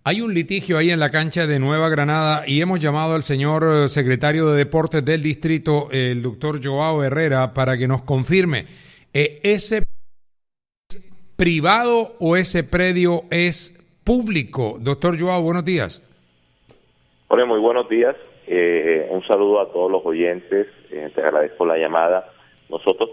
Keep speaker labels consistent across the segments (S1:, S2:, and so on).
S1: Hay un litigio ahí en la cancha de Nueva Granada y hemos llamado al señor secretario de Deportes del distrito, el doctor Joao Herrera, para que nos confirme, ¿ese privado o ese predio es público? Doctor Joao, buenos días.
S2: Hola, muy buenos días. Un saludo a todos los oyentes. Te agradezco la llamada. Nosotros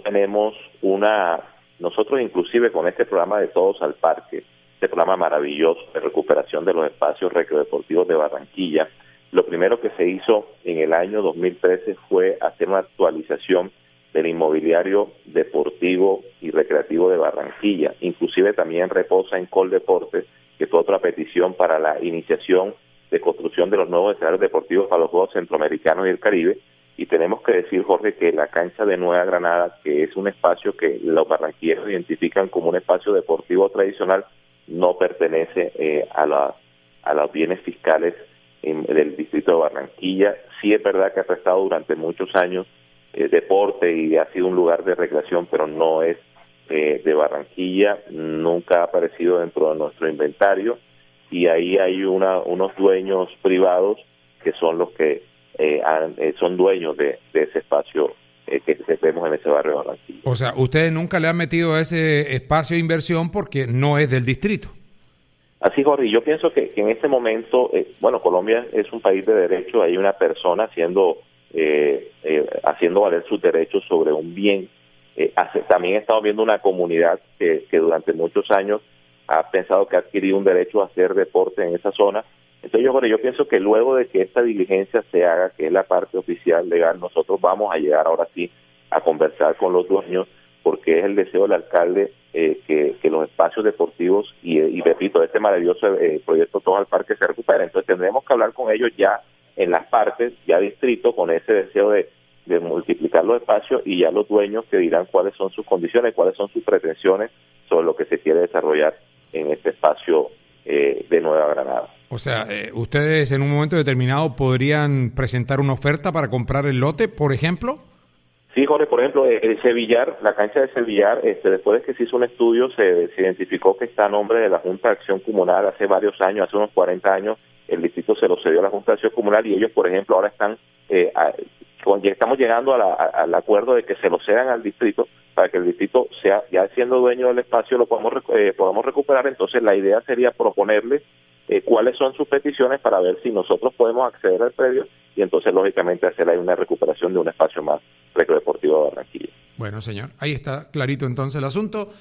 S2: inclusive con este programa de Todos al Parque, este programa maravilloso de recuperación de los espacios recreativos de Barranquilla, lo primero que se hizo en el año 2013 fue hacer una actualización del inmobiliario deportivo y recreativo de Barranquilla. Inclusive también reposa en Coldeportes, que fue otra petición para la iniciación de construcción de los nuevos escenarios deportivos para los Juegos Centroamericanos y el Caribe. Y tenemos que decir, Jorge, que la cancha de Nueva Granada, que es un espacio que los barranquilleros identifican como un espacio deportivo tradicional, no pertenece a los bienes fiscales del distrito de Barranquilla. Sí es verdad que ha prestado durante muchos años deporte y ha sido un lugar de recreación, pero no es de Barranquilla, nunca ha aparecido dentro de nuestro inventario, y ahí hay unos dueños privados que son los que son dueños de ese espacio que vemos en ese barrio de Barranquilla.
S1: O sea, ustedes nunca le han metido a ese espacio de inversión porque no es del distrito.
S2: Así, Jorge, yo pienso que en este momento, Colombia es un país de derecho, hay una persona haciendo valer sus derechos sobre un bien. También estamos viendo una comunidad que durante muchos años ha pensado que ha adquirido un derecho a hacer deporte en esa zona. Entonces yo pienso que luego de que esta diligencia se haga, que es la parte oficial legal, nosotros vamos a llegar ahora sí a conversar con los dueños, porque es el deseo del alcalde que los espacios deportivos y repito, este maravilloso proyecto Todo al Parque se recupere. Entonces tendremos que hablar con ellos ya en las partes, ya distrito, con ese deseo de multiplicar los espacios, y ya los dueños que dirán cuáles son sus condiciones, cuáles son sus pretensiones sobre lo que se quiere desarrollar en este espacio de Nueva Granada.
S1: O sea, ustedes en un momento determinado podrían presentar una oferta para comprar el lote, por ejemplo.
S2: Sí, Jorge, por ejemplo, el Sevillar, la cancha de Sevillar, después de que se hizo un estudio, se identificó que está a nombre de la Junta de Acción Comunal hace varios años, hace unos 40 años, el distrito se lo cedió a la Junta de Acción Comunal, y ellos, por ejemplo, ahora están, ya estamos llegando al acuerdo de que se lo cedan al distrito, para que el distrito sea, ya siendo dueño del espacio, lo podamos recuperar. Entonces la idea sería proponerles cuáles son sus peticiones para ver si nosotros podemos acceder al predio, y entonces lógicamente hacer ahí una recuperación de un espacio más recreativo de Barranquilla.
S1: Bueno, señor, ahí está clarito entonces el asunto.